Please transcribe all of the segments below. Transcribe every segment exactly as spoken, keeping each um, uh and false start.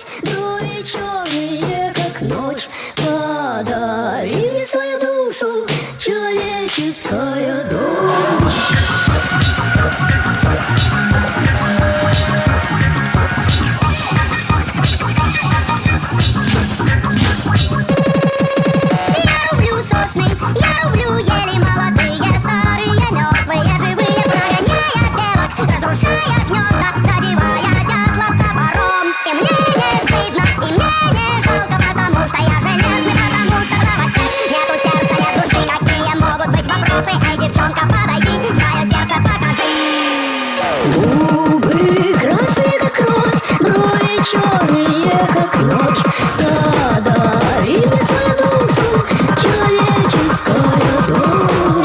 брови черные, как ночь. Подари мне свою душу, человеческая дочь. Я люблю ели молодые, старые, мертвые, живые, прогоняя белок, разрушая гнезда, задевая дятлов топором. И мне не стыдно, и мне не жалко, потому что я железный, потому что правосек. Нету сердца, нет души, какие могут быть вопросы? Эй, девчонка, подойди, свое сердце покажи. Губы красные, как кровь, брови черные, как ночь. Подари мне свою душу, человеческая дочь.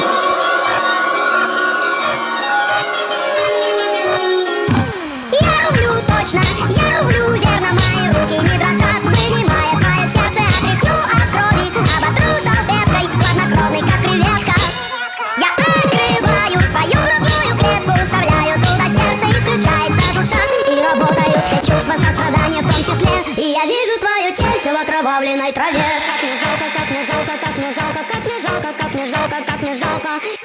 Я люблю точно, я люблю верно, мои руки не дрожат, вынимая твое сердце, отряхну от крови, оботру салфеткой, хладнокровный, как креветка. Я открываю свою грудную клетку, вставляю туда сердце, и включается душа, и работают все чувства сострадания в том числе, и я вижу твое тельце в окровавленной траве. Как мне жалко, как мне жалко, как мне жалко, как мне жалко, как мне жалко, как мне жалко.